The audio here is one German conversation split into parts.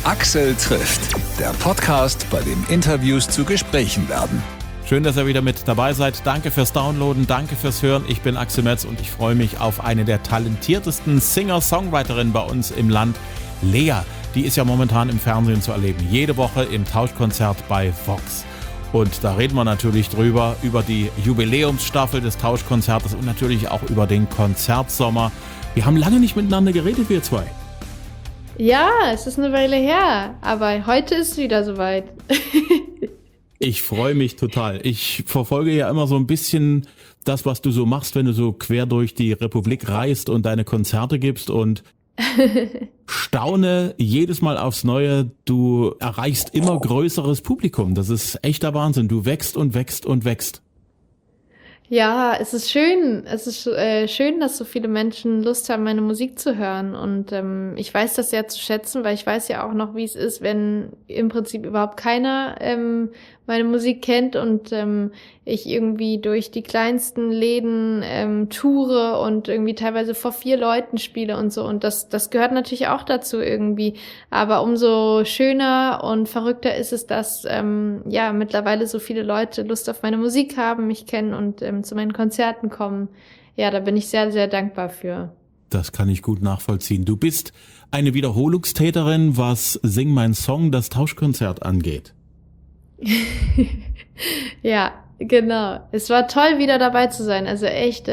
Axel trifft, der Podcast, bei dem Interviews zu Gesprächen werden. Schön, dass ihr wieder mit dabei seid. Danke fürs Downloaden, danke fürs Hören. Ich bin Axel Metz und ich freue mich auf eine der talentiertesten Singer-Songwriterinnen bei uns im Land, Lea. Die ist ja momentan im Fernsehen zu erleben, jede Woche im Tauschkonzert bei Vox. Und da reden wir natürlich drüber, über die Jubiläumsstaffel des Tauschkonzertes und natürlich auch über den Konzertsommer. Wir haben lange nicht miteinander geredet, wir zwei. Ja, es ist eine Weile her, aber heute ist es wieder soweit. Ich freue mich total. Ich verfolge ja immer so ein bisschen das, was du so machst, wenn du so quer durch die Republik reist und deine Konzerte gibst und staune jedes Mal aufs Neue. Du erreichst immer größeres Publikum. Das ist echter Wahnsinn. Du wächst und wächst und wächst. Ja, es ist schön. Es ist schön, dass so viele Menschen Lust haben, meine Musik zu hören. Und ich weiß das sehr zu schätzen, weil ich weiß ja auch noch, wie es ist, wenn im Prinzip überhaupt keiner meine Musik kennt und ich irgendwie durch die kleinsten Läden toure und irgendwie teilweise vor 4 Leuten spiele und so. Und das gehört natürlich auch dazu irgendwie. Aber umso schöner und verrückter ist es, dass ja mittlerweile so viele Leute Lust auf meine Musik haben, mich kennen und zu meinen Konzerten kommen. Ja, da bin ich sehr, sehr dankbar für. Das kann ich gut nachvollziehen. Du bist eine Wiederholungstäterin, was Sing mein Song, das Tauschkonzert angeht. Ja, genau. Es war toll, wieder dabei zu sein. Also echt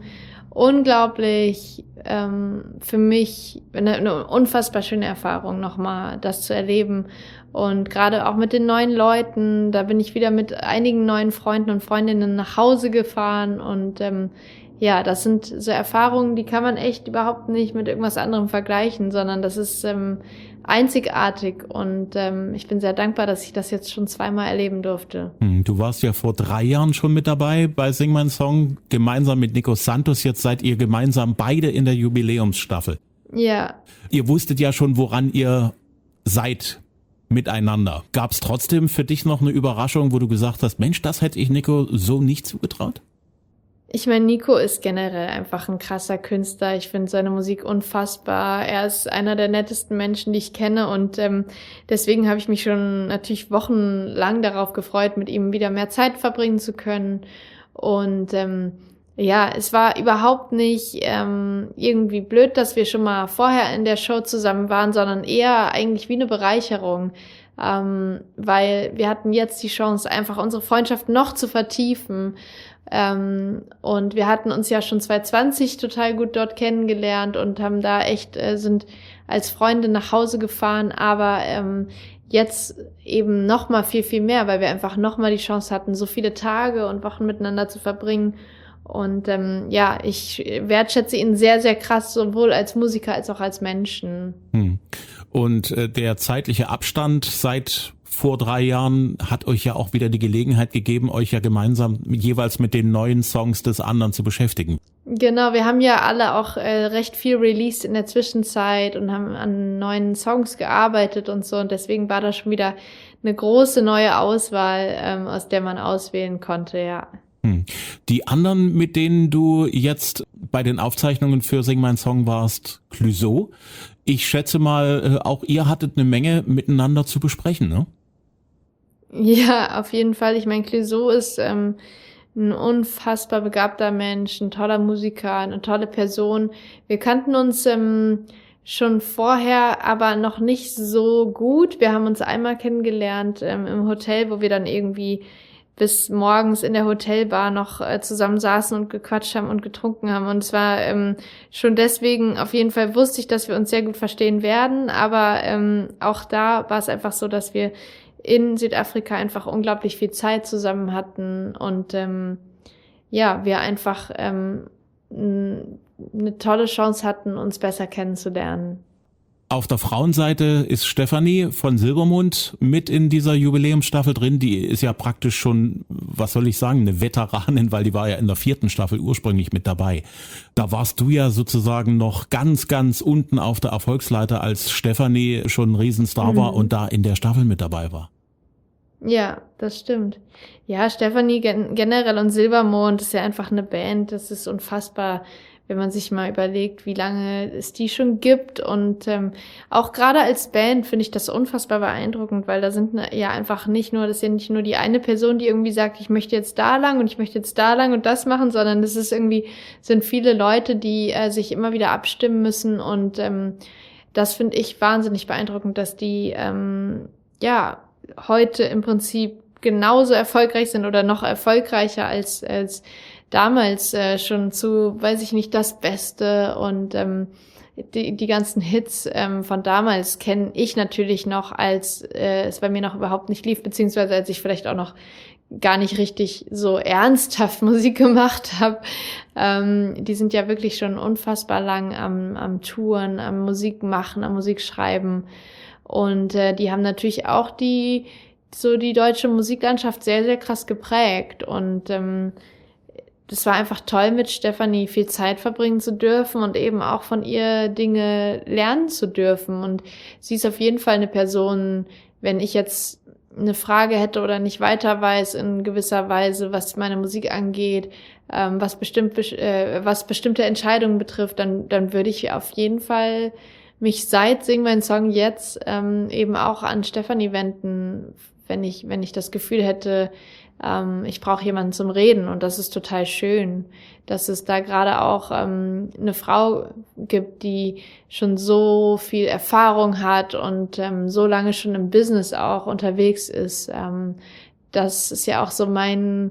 unglaublich für mich eine unfassbar schöne Erfahrung, nochmal das zu erleben. Und gerade auch mit den neuen Leuten, da bin ich wieder mit einigen neuen Freunden und Freundinnen nach Hause gefahren. Und ja, das sind so Erfahrungen, die kann man echt überhaupt nicht mit irgendwas anderem vergleichen, sondern das ist einzigartig. Und ich bin sehr dankbar, dass ich das jetzt schon 2-mal erleben durfte. Du warst ja vor 3 Jahren schon mit dabei bei Sing mein Song, gemeinsam mit Nico Santos. Jetzt seid ihr gemeinsam beide in der Jubiläumsstaffel. Ja. Ihr wusstet ja schon, woran ihr seid miteinander. Gab es trotzdem für dich noch eine Überraschung, wo du gesagt hast, Mensch, das hätte ich Nico so nicht zugetraut? Ich meine, Nico ist generell einfach ein krasser Künstler. Ich finde seine Musik unfassbar. Er ist einer der nettesten Menschen, die ich kenne und deswegen habe ich mich schon natürlich wochenlang darauf gefreut, mit ihm wieder mehr Zeit verbringen zu können. Und ja, es war überhaupt nicht irgendwie blöd, dass wir schon mal vorher in der Show zusammen waren, sondern eher eigentlich wie eine Bereicherung, weil wir hatten jetzt die Chance, einfach unsere Freundschaft noch zu vertiefen. Und wir hatten uns ja schon 2020 total gut dort kennengelernt und haben da echt, sind als Freunde nach Hause gefahren, aber jetzt eben noch mal viel, viel mehr, weil wir einfach noch mal die Chance hatten, so viele Tage und Wochen miteinander zu verbringen. Und ja, ich wertschätze ihn sehr, sehr krass, sowohl als Musiker als auch als Menschen. Und der zeitliche Abstand seit vor 3 Jahren hat euch ja auch wieder die Gelegenheit gegeben, euch ja gemeinsam jeweils mit den neuen Songs des anderen zu beschäftigen. Genau, wir haben ja alle auch recht viel released in der Zwischenzeit und haben an neuen Songs gearbeitet und so. Und deswegen war da schon wieder eine große neue Auswahl, aus der man auswählen konnte, ja. Die anderen, mit denen du jetzt bei den Aufzeichnungen für Sing mein Song warst, Clouseau. Ich schätze mal, auch ihr hattet eine Menge miteinander zu besprechen, ne? Ja, auf jeden Fall. Ich meine, Clouseau ist ein unfassbar begabter Mensch, ein toller Musiker, eine tolle Person. Wir kannten uns schon vorher, aber noch nicht so gut. Wir haben uns einmal kennengelernt im Hotel, wo wir dann irgendwie bis morgens in der Hotelbar noch zusammen saßen und gequatscht haben und getrunken haben. Und es war schon deswegen, auf jeden Fall wusste ich, dass wir uns sehr gut verstehen werden. Aber auch da war es einfach so, dass wir in Südafrika einfach unglaublich viel Zeit zusammen hatten und ja, wir einfach eine tolle Chance hatten, uns besser kennenzulernen. Auf der Frauenseite ist Stefanie von Silbermond mit in dieser Jubiläumsstaffel drin. Die ist ja praktisch schon, was soll ich sagen, eine Veteranin, weil die war ja in der 4. Staffel ursprünglich mit dabei. Da warst du ja sozusagen noch ganz, ganz unten auf der Erfolgsleiter, als Stefanie schon ein Riesenstar war und da in der Staffel mit dabei war. Ja, das stimmt. Ja, Stefanie generell und Silbermond ist ja einfach eine Band. Das ist unfassbar, wenn man sich mal überlegt, wie lange es die schon gibt. Und auch gerade als Band finde ich das unfassbar beeindruckend, weil da sind ja einfach das ist ja nicht nur die eine Person, die irgendwie sagt, ich möchte jetzt da lang und ich möchte jetzt da lang und das machen, sondern das sind viele Leute, die sich immer wieder abstimmen müssen. Und das finde ich wahnsinnig beeindruckend, dass die heute im Prinzip genauso erfolgreich sind oder noch erfolgreicher als damals schon zu, weiß ich nicht, das Beste und die ganzen Hits von damals kenne ich natürlich noch, als es bei mir noch überhaupt nicht lief, beziehungsweise als ich vielleicht auch noch gar nicht richtig so ernsthaft Musik gemacht habe. Die sind ja wirklich schon unfassbar lang am Touren, am Musik machen, am Musik schreiben und die haben natürlich auch die deutsche Musiklandschaft sehr, sehr krass geprägt und das war einfach toll, mit Stefanie viel Zeit verbringen zu dürfen und eben auch von ihr Dinge lernen zu dürfen. Und sie ist auf jeden Fall eine Person, wenn ich jetzt eine Frage hätte oder nicht weiter weiß in gewisser Weise, was meine Musik angeht, was bestimmte Entscheidungen betrifft, dann würde ich auf jeden Fall mich seit Sing meinen Song jetzt eben auch an Stefanie wenden, wenn ich das Gefühl hätte, ich brauche jemanden zum Reden und das ist total schön, dass es da gerade auch eine Frau gibt, die schon so viel Erfahrung hat und so lange schon im Business auch unterwegs ist. Das ist ja auch so mein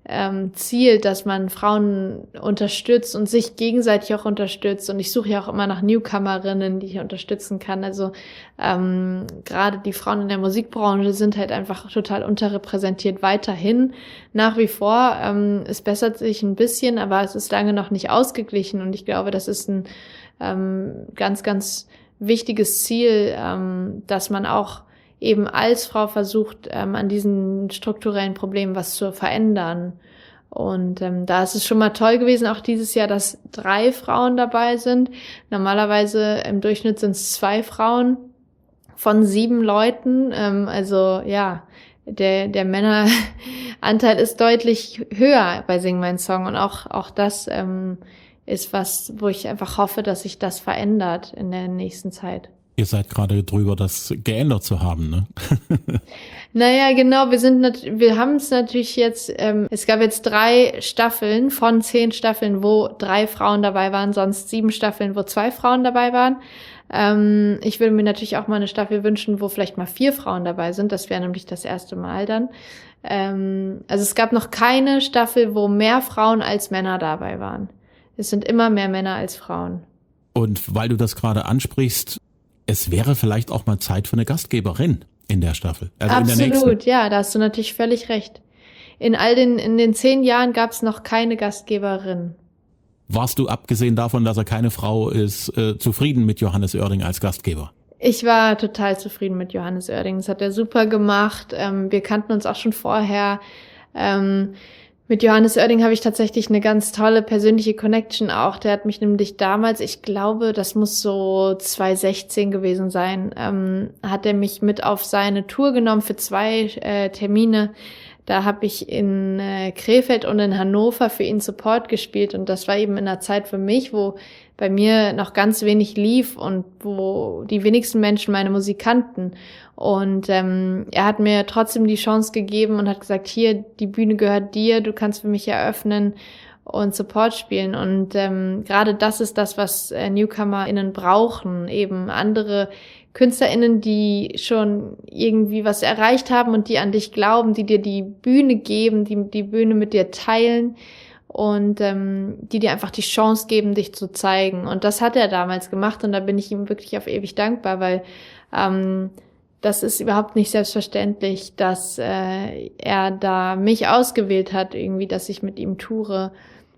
Ziel, dass man Frauen unterstützt und sich gegenseitig auch unterstützt. Und ich suche ja auch immer nach Newcomerinnen, die ich unterstützen kann. Also gerade die Frauen in der Musikbranche sind halt einfach total unterrepräsentiert weiterhin. Nach wie vor, es bessert sich ein bisschen, aber es ist lange noch nicht ausgeglichen. Und ich glaube, das ist ein ganz, ganz wichtiges Ziel, dass man auch eben als Frau versucht, an diesen strukturellen Problemen was zu verändern. Und da ist es schon mal toll gewesen, auch dieses Jahr, dass 3 Frauen dabei sind. Normalerweise im Durchschnitt sind es 2 Frauen von 7 Leuten. Also ja, der Männeranteil ist deutlich höher bei Sing mein Song. Und auch das ist was, wo ich einfach hoffe, dass sich das verändert in der nächsten Zeit. Ihr seid gerade drüber, das geändert zu haben, ne? Naja, genau, wir haben es natürlich jetzt, es gab jetzt 3 Staffeln von 10 Staffeln, wo 3 Frauen dabei waren, sonst 7 Staffeln, wo 2 Frauen dabei waren. Ich würde mir natürlich auch mal eine Staffel wünschen, wo vielleicht mal 4 Frauen dabei sind, das wäre nämlich das erste Mal dann. Also es gab noch keine Staffel, wo mehr Frauen als Männer dabei waren. Es sind immer mehr Männer als Frauen. Und weil du das gerade ansprichst, es wäre vielleicht auch mal Zeit für eine Gastgeberin in der Staffel. Also absolut, in der nächsten. Ja, da hast du natürlich völlig recht. In den 10 Jahren gab es noch keine Gastgeberin. Warst du, abgesehen davon, dass er keine Frau ist, zufrieden mit Johannes Oerding als Gastgeber? Ich war total zufrieden mit Johannes Oerding. Das hat er super gemacht. Wir kannten uns auch schon vorher. Mit Johannes Oerding habe ich tatsächlich eine ganz tolle persönliche Connection auch. Der hat mich nämlich damals, ich glaube, das muss so 2016 gewesen sein, hat er mich mit auf seine Tour genommen für 2 Termine. Da habe ich in Krefeld und in Hannover für ihn Support gespielt und das war eben in einer Zeit für mich, wo bei mir noch ganz wenig lief und wo die wenigsten Menschen meine Musik kannten. Und er hat mir trotzdem die Chance gegeben und hat gesagt, hier, die Bühne gehört dir, du kannst für mich eröffnen und Support spielen. Und gerade das ist das, was NewcomerInnen brauchen, eben andere KünstlerInnen, die schon irgendwie was erreicht haben und die an dich glauben, die dir die Bühne geben, die Bühne mit dir teilen und die dir einfach die Chance geben, dich zu zeigen. Und das hat er damals gemacht und da bin ich ihm wirklich auf ewig dankbar, weil das ist überhaupt nicht selbstverständlich, dass er da mich ausgewählt hat, irgendwie, dass ich mit ihm toure.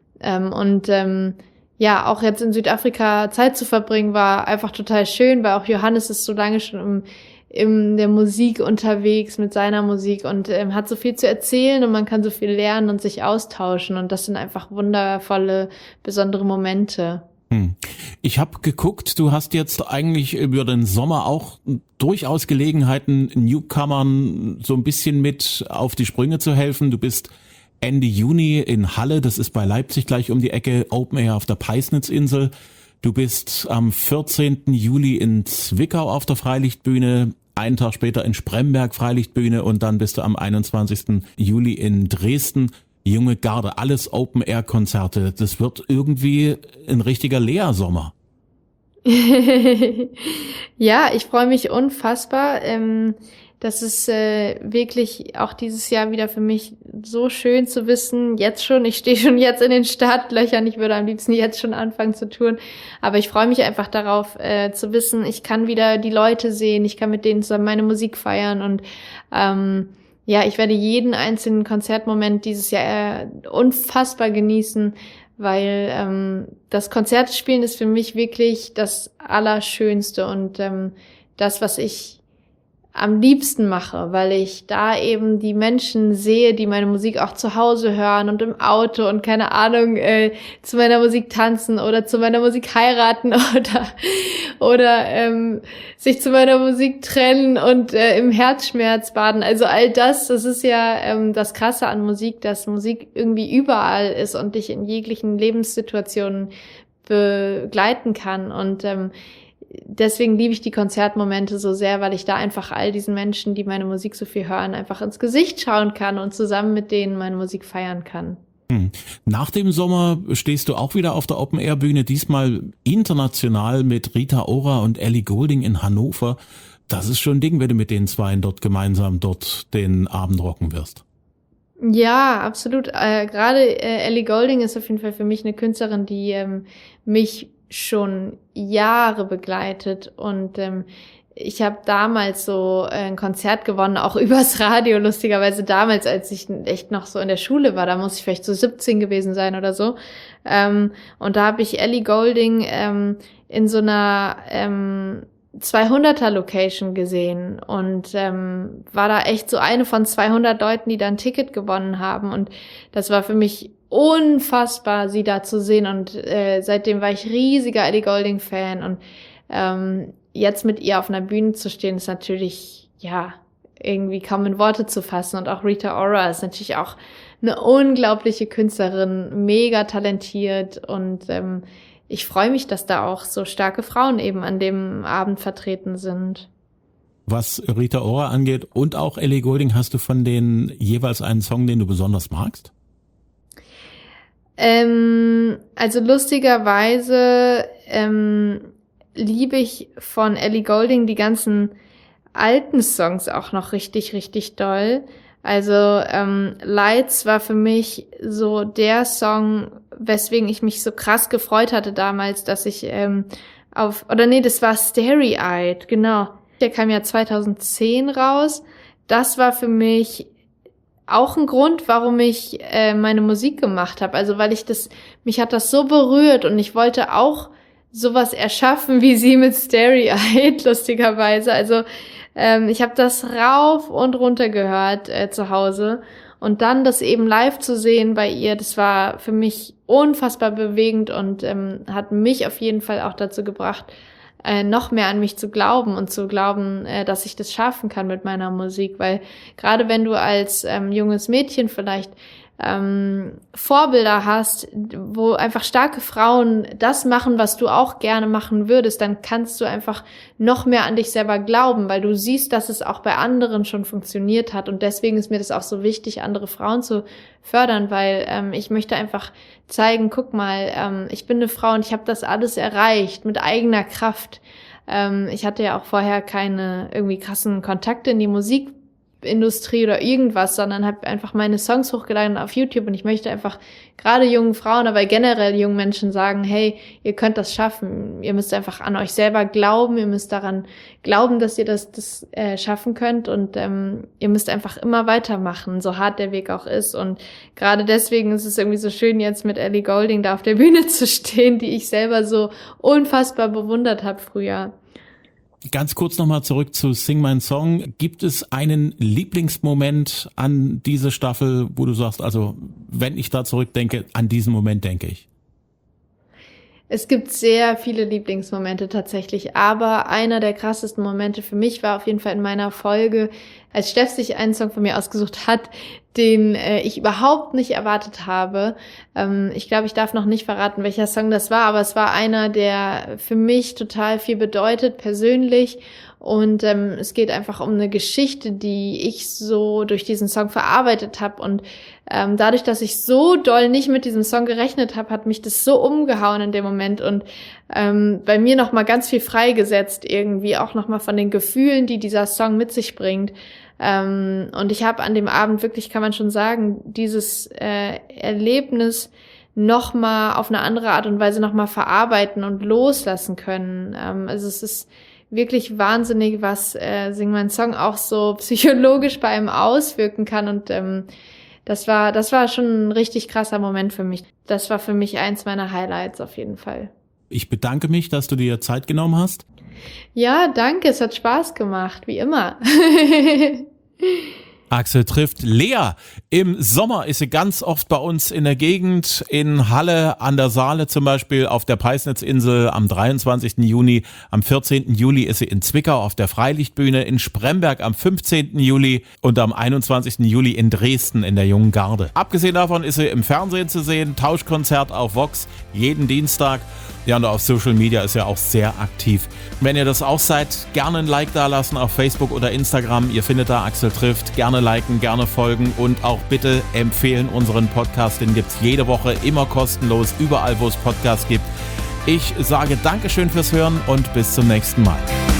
Ja, auch jetzt in Südafrika Zeit zu verbringen, war einfach total schön, weil auch Johannes ist so lange schon in der Musik unterwegs mit seiner Musik und hat so viel zu erzählen und man kann so viel lernen und sich austauschen und das sind einfach wundervolle, besondere Momente. Ich habe geguckt, du hast jetzt eigentlich über den Sommer auch durchaus Gelegenheiten, Newcomern so ein bisschen mit auf die Sprünge zu helfen. Du bist Ende Juni in Halle, das ist bei Leipzig gleich um die Ecke, Open Air auf der Peisnitzinsel. Du bist am 14. Juli in Zwickau auf der Freilichtbühne, einen Tag später in Spremberg Freilichtbühne und dann bist du am 21. Juli in Dresden. Junge Garde, alles Open-Air-Konzerte. Das wird irgendwie ein richtiger Lea-Sommer. Ja, ich freue mich unfassbar. Das ist wirklich auch dieses Jahr wieder für mich so schön zu wissen. Jetzt schon, ich stehe schon jetzt in den Startlöchern. Ich würde am liebsten jetzt schon anfangen zu touren. Aber ich freue mich einfach darauf zu wissen, ich kann wieder die Leute sehen. Ich kann mit denen zusammen meine Musik feiern und ja, ich werde jeden einzelnen Konzertmoment dieses Jahr unfassbar genießen, weil das Konzertspielen ist für mich wirklich das Allerschönste und das, was ich am liebsten mache, weil ich da eben die Menschen sehe, die meine Musik auch zu Hause hören und im Auto und keine Ahnung, zu meiner Musik tanzen oder zu meiner Musik heiraten oder sich zu meiner Musik trennen und im Herzschmerz baden. Also all das ist ja das Krasse an Musik, dass Musik irgendwie überall ist und dich in jeglichen Lebenssituationen begleiten kann und deswegen liebe ich die Konzertmomente so sehr, weil ich da einfach all diesen Menschen, die meine Musik so viel hören, einfach ins Gesicht schauen kann und zusammen mit denen meine Musik feiern kann. Nach dem Sommer stehst du auch wieder auf der Open-Air-Bühne, diesmal international mit Rita Ora und Ellie Goulding in Hannover. Das ist schon ein Ding, wenn du mit den Zweien dort gemeinsam den Abend rocken wirst. Ja, absolut. Gerade Ellie Goulding ist auf jeden Fall für mich eine Künstlerin, die mich schon Jahre begleitet und ich habe damals so ein Konzert gewonnen, auch übers Radio, lustigerweise damals, als ich echt noch so in der Schule war, da muss ich vielleicht so 17 gewesen sein oder so und da habe ich Ellie Goulding in so einer 200er Location gesehen und war da echt so eine von 200 Leuten, die da ein Ticket gewonnen haben und das war für mich unfassbar, sie da zu sehen und seitdem war ich riesiger Ellie Goulding-Fan und jetzt mit ihr auf einer Bühne zu stehen, ist natürlich, ja, irgendwie kaum in Worte zu fassen und auch Rita Ora ist natürlich auch eine unglaubliche Künstlerin, mega talentiert und ich freue mich, dass da auch so starke Frauen eben an dem Abend vertreten sind. Was Rita Ora angeht und auch Ellie Goulding, hast du von denen jeweils einen Song, den du besonders magst? Also lustigerweise liebe ich von Ellie Goulding die ganzen alten Songs auch noch richtig, richtig doll. Also Lights war für mich so der Song, weswegen ich mich so krass gefreut hatte damals, dass ich das war Starry-Eyed, genau. Der kam ja 2010 raus. Das war für mich auch ein Grund, warum ich meine Musik gemacht habe. Also weil mich hat das so berührt und ich wollte auch sowas erschaffen wie sie mit Starry-Eyed, lustigerweise. Also ich habe das rauf und runter gehört zu Hause und dann das eben live zu sehen bei ihr, das war für mich unfassbar bewegend und hat mich auf jeden Fall auch dazu gebracht, noch mehr an mich zu glauben und zu glauben, dass ich das schaffen kann mit meiner Musik, weil gerade wenn du als junges Mädchen vielleicht Vorbilder hast, wo einfach starke Frauen das machen, was du auch gerne machen würdest, dann kannst du einfach noch mehr an dich selber glauben, weil du siehst, dass es auch bei anderen schon funktioniert hat und deswegen ist mir das auch so wichtig, andere Frauen zu fördern, weil ich möchte einfach zeigen, guck mal, ich bin eine Frau und ich habe das alles erreicht mit eigener Kraft. Ich hatte ja auch vorher keine irgendwie krassen Kontakte in die Musikindustrie oder irgendwas, sondern habe einfach meine Songs hochgeladen auf YouTube und ich möchte einfach gerade jungen Frauen, aber generell jungen Menschen sagen, hey, ihr könnt das schaffen. Ihr müsst einfach an euch selber glauben, ihr müsst daran glauben, dass ihr das schaffen könnt und ihr müsst einfach immer weitermachen, so hart der Weg auch ist und gerade deswegen ist es irgendwie so schön, jetzt mit Ellie Goulding da auf der Bühne zu stehen, die ich selber so unfassbar bewundert habe früher. Ganz kurz nochmal zurück zu Sing My Song. Gibt es einen Lieblingsmoment an diese Staffel, wo du sagst, also wenn ich da zurückdenke, an diesen Moment denke ich? Es gibt sehr viele Lieblingsmomente tatsächlich, aber einer der krassesten Momente für mich war auf jeden Fall in meiner Folge als Steff sich einen Song von mir ausgesucht hat, den ich überhaupt nicht erwartet habe. Ich glaube, ich darf noch nicht verraten, welcher Song das war, aber es war einer, der für mich total viel bedeutet, persönlich. Und es geht einfach um eine Geschichte, die ich so durch diesen Song verarbeitet habe. Und dadurch, dass ich so doll nicht mit diesem Song gerechnet habe, hat mich das so umgehauen in dem Moment und bei mir nochmal ganz viel freigesetzt, irgendwie auch nochmal von den Gefühlen, die dieser Song mit sich bringt. Und ich habe an dem Abend wirklich, kann man schon sagen, dieses Erlebnis nochmal auf eine andere Art und Weise nochmal verarbeiten und loslassen können. Also es ist wirklich wahnsinnig, was Sing mein Song auch so psychologisch bei einem auswirken kann. Und das war schon ein richtig krasser Moment für mich. Das war für mich eins meiner Highlights auf jeden Fall. Ich bedanke mich, dass du dir Zeit genommen hast. Ja, danke. Es hat Spaß gemacht, wie immer. Axel trifft Lea. Im Sommer ist sie ganz oft bei uns in der Gegend, in Halle an der Saale zum Beispiel, auf der Peisnitzinsel am 23. Juni. Am 14. Juli ist sie in Zwickau auf der Freilichtbühne, in Spremberg am 15. Juli und am 21. Juli in Dresden in der Jungen Garde. Abgesehen davon ist sie im Fernsehen zu sehen, Tauschkonzert auf Vox jeden Dienstag. Ja, und auf Social Media ist ja auch sehr aktiv. Wenn ihr das auch seid, gerne ein Like da lassen auf Facebook oder Instagram. Ihr findet da Axel trifft. Gerne liken, gerne folgen und auch bitte empfehlen unseren Podcast. Den gibt's jede Woche immer kostenlos, überall wo es Podcasts gibt. Ich sage Dankeschön fürs Hören und bis zum nächsten Mal.